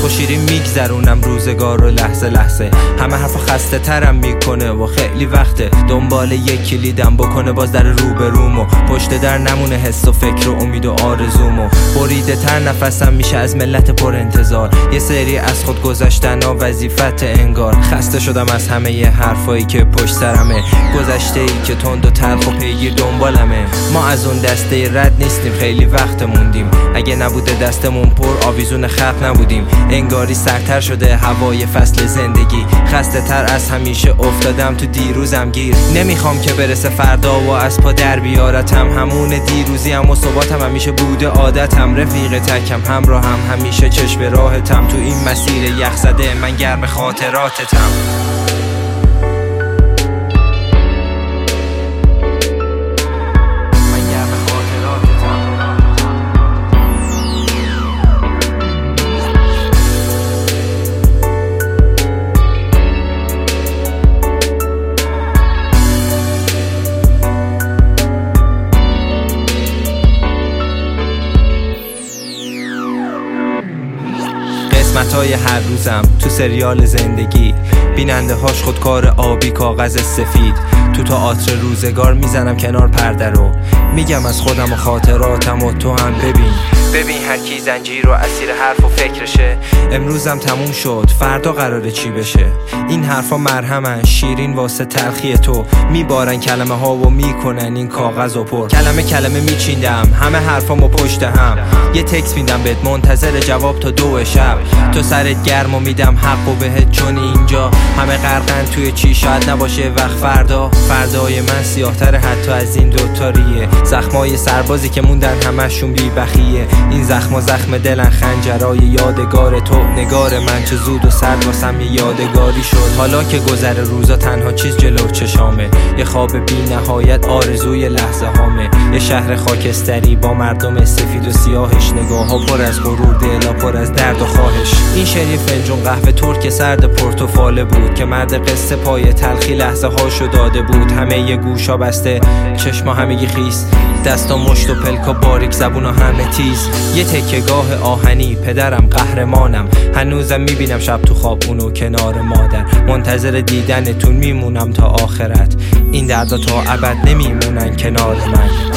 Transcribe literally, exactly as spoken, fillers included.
و شیرین میگذرونم روزگار و لحظه لحظه. همه حرفا خسته ترم میکنه و خیلی وقته دنبال یک کلیدم بکنه باز در رو به رومو. پشت در نمونه حس و فکر و امید و آرزومو. بریده تر نفسم میشه از ملت پر انتظار. یه سری از خود گذشتن و وظیفت انگار. خسته شدم از همه ی حرفایی که پشت سرمه. گذشته ای که تند و تلخ و پیگیر دنبالمه. ما از اون دسته رد نیستیم، خیلی وقت موندیم. اگه نبوده دستمون پر آویزون خلق نبودیم. انگاری سرتر شده هوای فصل زندگی. خسته تر از همیشه افتادم تو دیروزم گیر. نمیخوام که برسه فردا و از پا در بیارتم. همون دیروزی هم و ثباتم همیشه بوده عادتم. رفیق تکم همراه هم همیشه چشم راحتم. تو این مسیر یخ زده من گرم خاطراتتم. قسمتای هر روزم تو سریال زندگی. بیننده هاش خودکار آبی کاغذ سفید. تو تئاتر روزگار میزنم کنار پرده رو. میگم از خودم و خاطراتم و تو هم ببین. ببین هر کی زنجیر و اسیر حرف و فکرشه. امروزم تموم شد فردا قراره چی بشه. این حرفا مرهمن شیرین واسه تلخی تو. میبارن کلمه ها و میکنن این کاغذ و پر. کلمه کلمه میچیندم همه حرفامو پشت هم. یه تکست میدم بهت منتظر جواب تا دو شب. تو سرت گرم و میدم حق و بهت چون اینجا همه غرقن توی چی شاید نباشه وقت فردا. فردای من سیاه‌تر حتی از این دوتاریه. زخمای سربازی که موندن همشون بی بخیه. این زخما زخم دلن خنجرای یادگار تو. نگار من چه زود و سرد واسم یه یادگاری شد. حالا که گذر روزا تنها چیز جلو چشامه. یه خواب بی نهایت آرزوی لحظه هامه. یه شهر خاکستری با مردم سفید و سیاهش. نگاه ها پر از غرور دلا پر از درد و خواهش. این شعر فنجون قهوه ترک سرد پرتوفاله بود که مرد قصه پای تلخی لحظه هاشو داده بود. همه ی گوشا بسته چشما همگی خیس. دستا مشت و پلکا باریک زبون و همه تیز. یه تکه‌گاه آهنی پدرم قهرمانم. هنوزم میبینم شب تو خواب اونو کنار مادر. منتظر دیدنتون میمونم تا آخرت. این دردا تا ابد نمیمونن کنار من.